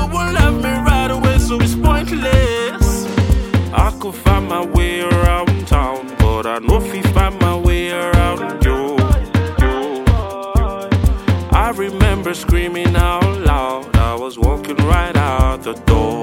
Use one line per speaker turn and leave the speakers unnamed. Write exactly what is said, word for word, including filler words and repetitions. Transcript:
you won't let me right away, so it's pointless. I could find my way around town, but I know if I find my way around you, you. I remember screaming out loud, I was walking right out the door.